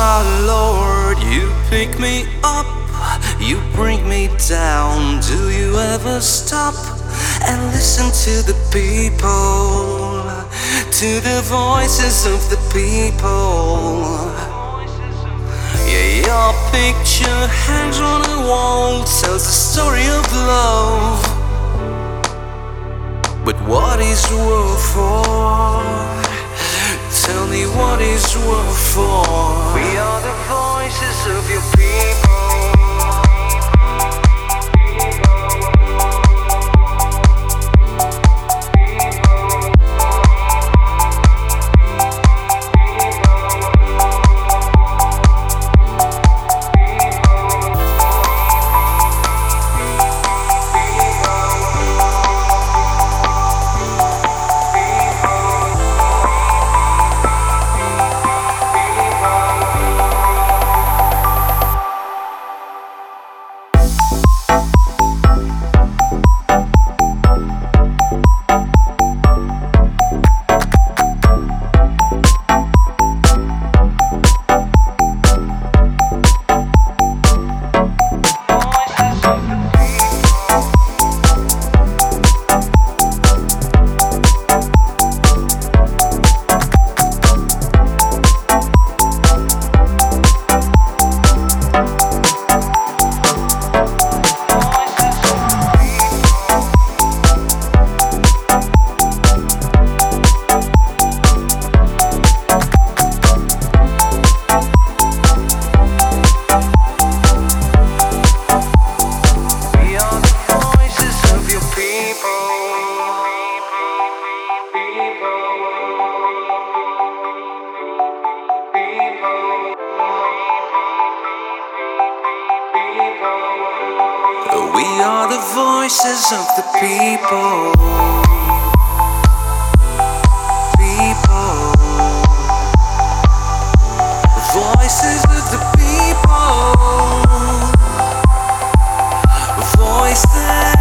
my Lord, you pick me up, you bring me down. Do you ever stop and listen to the people, to the voices of the people? Yeah, your picture hangs on a wall, tells the story of love. But what is war for? Tell me what is war for? We are the voices of your people. We are the voices of the people. People. Voices of the people. Voice that